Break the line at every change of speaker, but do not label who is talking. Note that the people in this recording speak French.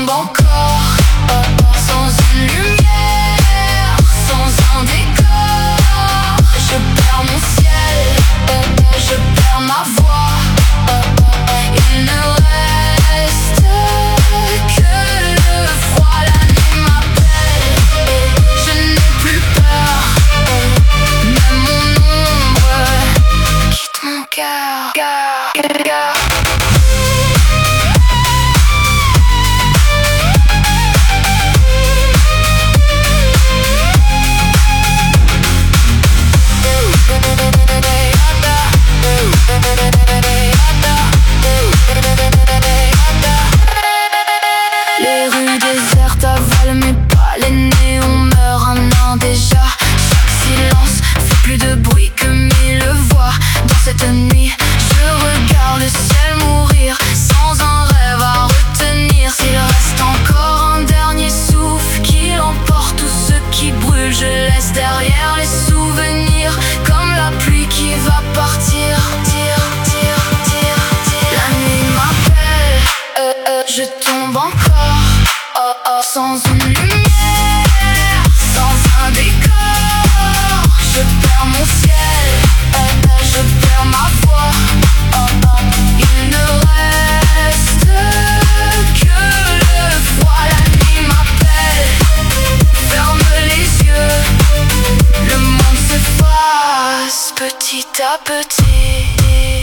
tombe encore, sans une lumière, sans un décor. Je perds mon ciel, je perds ma voix. Il ne reste que le froid. La nuit m'appelle, je n'ai plus peur. Même mon ombre quitte mon cœur. Les rues désertes avalent mes pas, les néons meurent un an déjà. Chaque silence fait plus de bruit que mille voix. Dans cette nuit, je regarde le ciel mourir, sans un rêve à retenir. S'il reste encore un dernier souffle qui emporte tout ce qui brûle, je laisse derrière les souvenirs, comme la pluie qui va partir. La nuit m'appelle, je tombe encore, sans une lumière, sans un décor. Je perds mon ciel, je perds ma voix. Il ne reste que le froid. La nuit m'appelle, ferme les yeux. Le monde s'efface petit à petit.